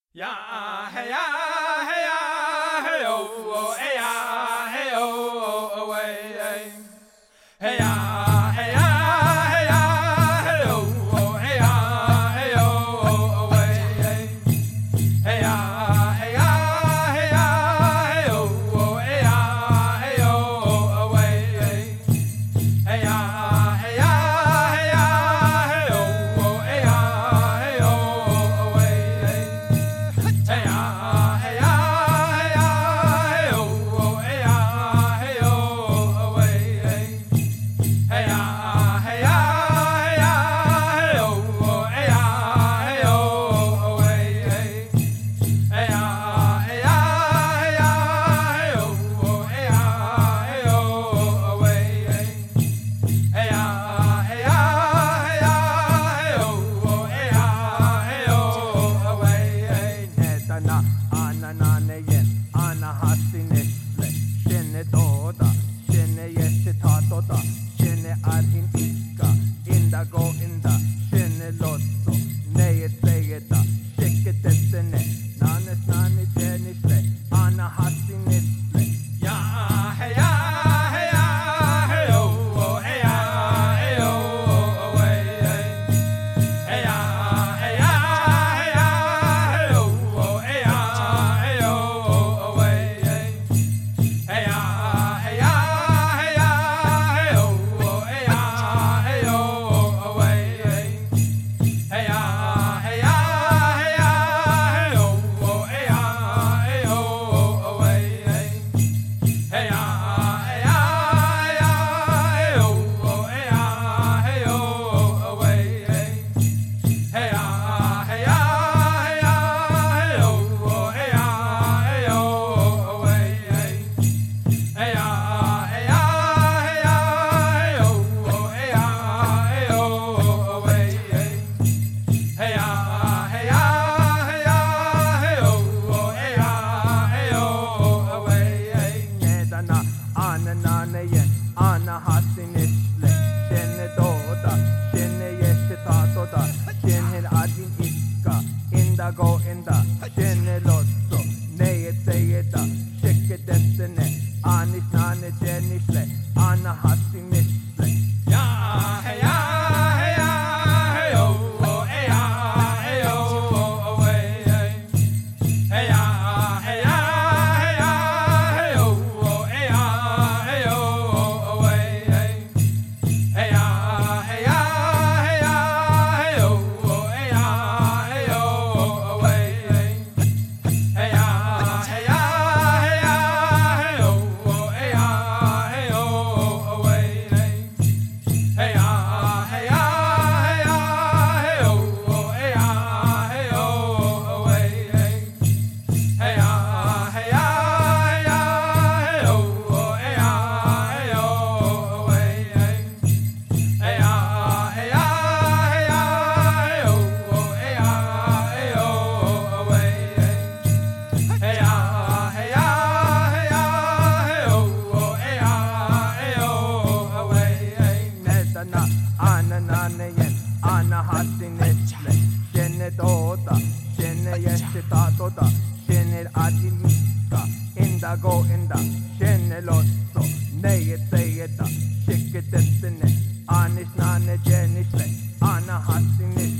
Ya hey ya hey ya hey oh hey ya hey oh hey hey ya hey ya hey ya hey oh hey ya hey oh hey ya hey ya hey ya hey oh hey ya hey oh hey ya hey ya hey ya hey oh hey ya hey oh hey ya hey ya hey ya hey oh hey ya hey oh hey ya hey ya hey ya hey oh hey ya hey oh hey ya hey ya hey ya hey oh hey ya hey oh hey ya hey ya hey ya hey oh hey ya hey oh Netana anananejen anahasinesle Shene doda Shene yeste tatota Shene arhin ika Inda go inda Shene lotto Nejet sejeta Sheketesene Nanes nani jenisle Anahasinesle ya hey ya hey ya hey oh hey ya hey oh hey ya hey ya hey ya hey oh hey ya hey oh hey ya hey ya hey ya hey oh hey ya hey oh hey ya hey ya hey ya hey oh hey ya hey oh hey ya hey ya hey ya hey oh hey ya hey oh hey ya hey ya hey ya hey oh hey ya hey oh hey ya hey ya hey ya hey oh hey ya hey oh hey ya hey ya hey ya hey oh hey ya hey oh Netana anananejen anahasinesle Shene doda Shene yeste tatota Shene arhin ika Inda go inda Shene lotto Nejet sejeta Sheketesene Anis nane jenisle Anahasinesle ya hey ya hey ya hey oh hey ya hey oh hey ya hey ya hey ya hey oh hey ya hey oh hey ya hey ya hey ya hey oh hey ya hey oh hey ya hey ya hey ya hey oh hey ya hey oh hey ya hey ya hey ya hey oh hey ya hey oh hey ya hey ya hey ya hey oh hey ya hey oh hey ya hey ya hey ya hey oh hey ya hey oh hey ya hey ya hey ya hey oh hey ya hey oh Netana anananejen anahasinesle Shene doda Shene yeste tatota Shene arhin ika Inda go inda Shene lotto Nejet sejeta Sheketesene Anis nane jenisle Anahasinesle